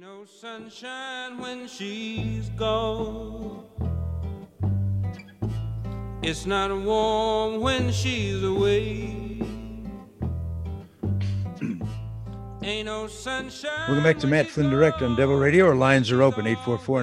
No sunshine when she's gone. It's not warm when she's away. Ain't no sunshine. Welcome back to Matt Flynn Direct on Devil Radio. Our lines are open,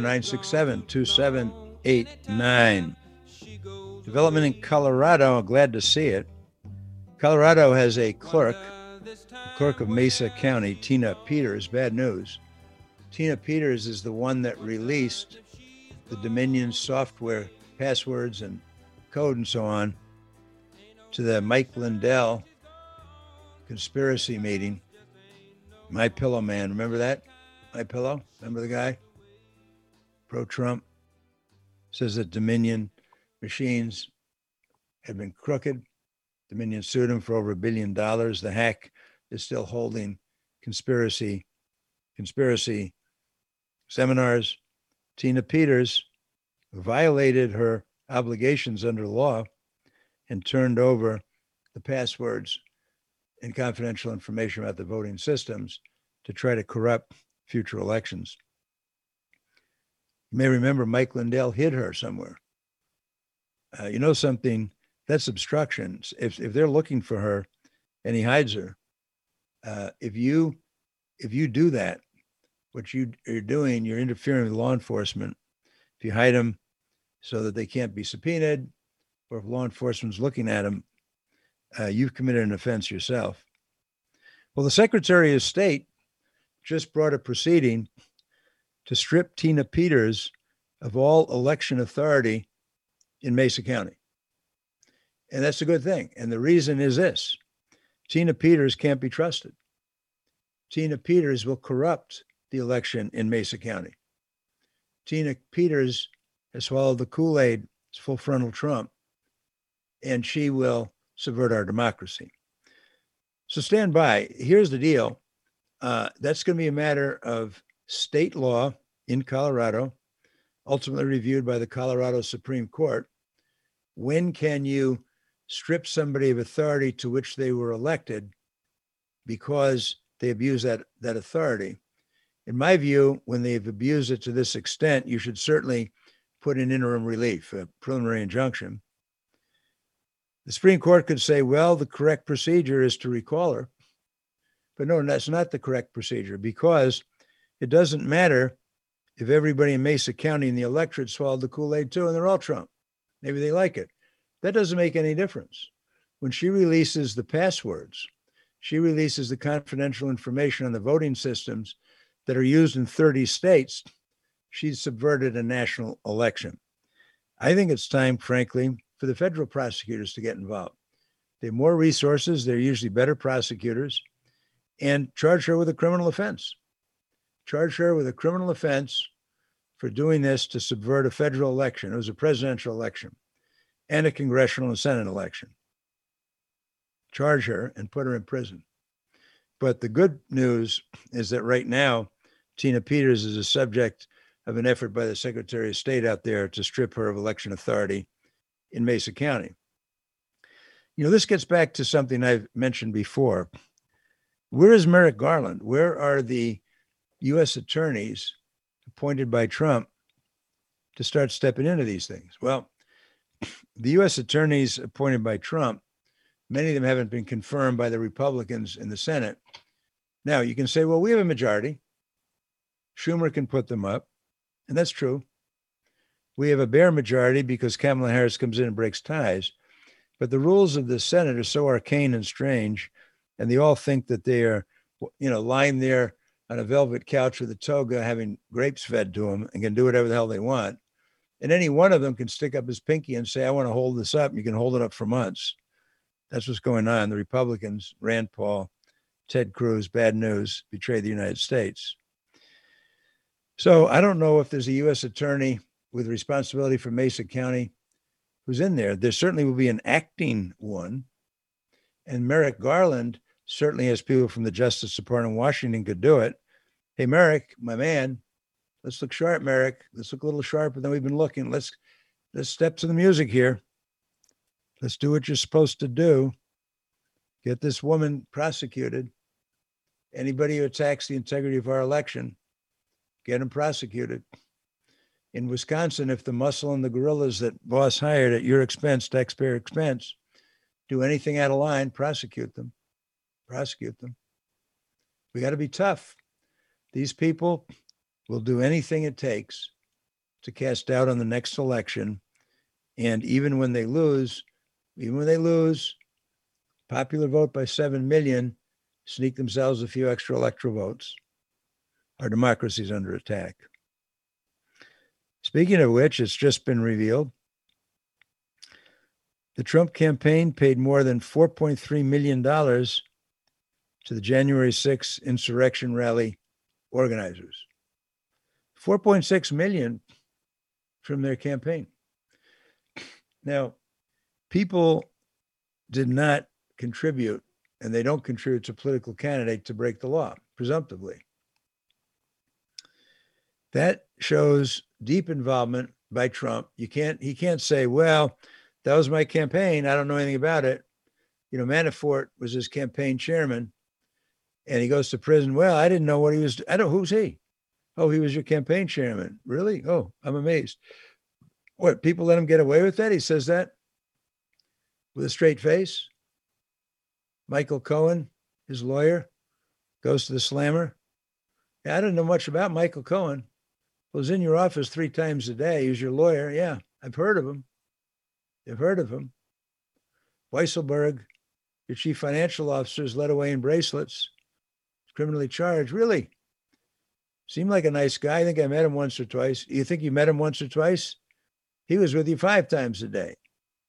844-967-2789. Development in Colorado, glad to see it. Colorado has a clerk of Mesa County, Tina Peters. Bad news. Tina Peters is the one that released the Dominion software passwords and code and so on to the Mike Lindell conspiracy meeting. My Pillow Man, remember that? My Pillow, remember the guy? Pro-Trump, says that Dominion machines had been crooked. Dominion sued him for over $1 billion. The hack is still holding conspiracy seminars. Tina Peters violated her obligations under law and turned over the passwords and confidential information about the voting systems to try to corrupt future elections. You may remember Mike Lindell hid her somewhere. You know something? That's obstruction. If they're looking for her and he hides her, if you do that, what you're doing, you're interfering with law enforcement. If you hide them so that they can't be subpoenaed, or if law enforcement's looking at them, you've committed an offense yourself. Well, the Secretary of State just brought a proceeding to strip Tina Peters of all election authority in Mesa County. And that's a good thing. And the reason is this: Tina Peters can't be trusted. Tina Peters will corrupt the election in Mesa County. Tina Peters has swallowed the Kool-Aid. It's full frontal Trump, and she will subvert our democracy. So stand by. Here's the deal. That's going to be a matter of state law in Colorado, ultimately reviewed by the Colorado Supreme Court. When can you strip somebody of authority to which they were elected because they abuse that authority? In my view, when they've abused it to this extent, you should certainly put in interim relief, a preliminary injunction. The Supreme Court could say, well, the correct procedure is to recall her. But no, that's not the correct procedure, because it doesn't matter if everybody in Mesa County in the electorate swallowed the Kool-Aid too, and they're all Trump. Maybe they like it. That doesn't make any difference. When she releases the passwords, she releases the confidential information on the voting systems that are used in 30 states, she's subverted a national election. I think it's time, frankly, for the federal prosecutors to get involved. They have more resources. They're usually better prosecutors, and charge her with a criminal offense. Charge her with a criminal offense for doing this to subvert a federal election. It was a presidential election and a congressional and Senate election. Charge her and put her in prison. But the good news is that right now, Tina Peters is a subject of an effort by the Secretary of State out there to strip her of election authority in Mesa County. You know, this gets back to something I've mentioned before. Where is Merrick Garland? Where are the U.S. attorneys appointed by Trump to start stepping into these things? Well, the U.S. attorneys appointed by Trump, many of them haven't been confirmed by the Republicans in the Senate. Now, you can say, well, we have a majority. Schumer can put them up, and that's true. We have a bare majority because Kamala Harris comes in and breaks ties. But the rules of the Senate are so arcane and strange, and they all think that they are, lying there on a velvet couch with a toga having grapes fed to them and can do whatever the hell they want. And any one of them can stick up his pinky and say, I want to hold this up. You can hold it up for months. That's what's going on. The Republicans, Rand Paul, Ted Cruz, bad news, betrayed the United States. So I don't know if there's a U.S. attorney with responsibility for Mesa County who's in there. There certainly will be an acting one. And Merrick Garland certainly has people from the Justice Department in Washington could do it. Hey, Merrick, my man, let's look sharp, Merrick. Let's look a little sharper than we've been looking. Let's step to the music here. Let's do what you're supposed to do. Get this woman prosecuted. Anybody who attacks the integrity of our election get them prosecuted. In Wisconsin, if the muscle and the gorillas that boss hired at your expense, taxpayer expense, do anything out of line, prosecute them. Prosecute them. We got to be tough. These people will do anything it takes to cast doubt on the next election. And even when they lose, popular vote by 7 million, sneak themselves a few extra electoral votes. Our democracy is under attack. Speaking of which, it's just been revealed. The Trump campaign paid more than $4.3 million to the January 6th insurrection rally organizers. $4.6 million from their campaign. Now, people did not contribute, and they don't contribute to a political candidate to break the law, presumptively. That shows deep involvement by Trump. He can't say, well, that was my campaign. I don't know anything about it. You know, Manafort was his campaign chairman, and he goes to prison. Well, I didn't know what he was. Who's he? Oh, he was your campaign chairman. Really? Oh, I'm amazed. What, people let him get away with that? He says that with a straight face. Michael Cohen, his lawyer, goes to the slammer. Yeah, I don't know much about Michael Cohen. I was in your office 3 times a day. He's your lawyer. Yeah, I've heard of him. You've heard of him. Weisselberg, your chief financial officer, is led away in bracelets, criminally charged. Really? Seemed like a nice guy. I think I met him once or twice. You think you met him once or twice? He was with you 5 times a day.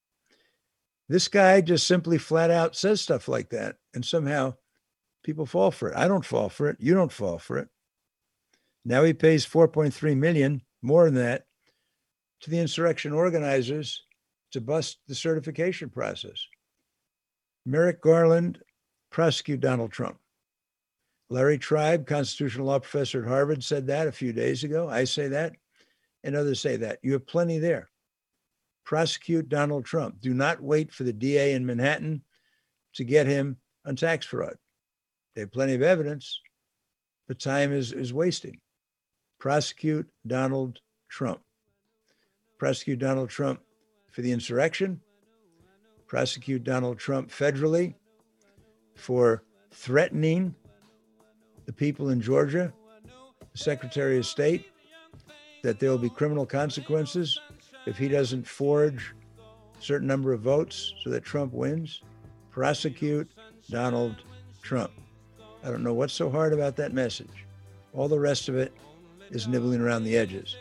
This guy just simply flat out says stuff like that, and somehow people fall for it. I don't fall for it. You don't fall for it. Now he pays $4.3 million, more than that, to the insurrection organizers to bust the certification process. Merrick Garland, prosecute Donald Trump. Larry Tribe, constitutional law professor at Harvard, said that a few days ago. I say that, and others say that. You have plenty there. Prosecute Donald Trump. Do not wait for the DA in Manhattan to get him on tax fraud. They have plenty of evidence, but time is wasting. Prosecute Donald Trump. Prosecute Donald Trump for the insurrection. Prosecute Donald Trump federally for threatening the people in Georgia, the Secretary of State, that there will be criminal consequences if he doesn't forge a certain number of votes so that Trump wins. Prosecute Donald Trump. I don't know what's so hard about that message. All the rest of it is nibbling around the edges.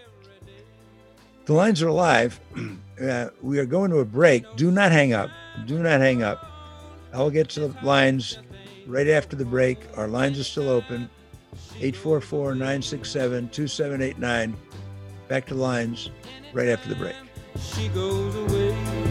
The lines are alive. We are going to a break. Do not hang up. Do not hang up. I'll get to the lines right after the break. Our lines are still open. 844-967-2789. Back to the lines right after the break. She goes away.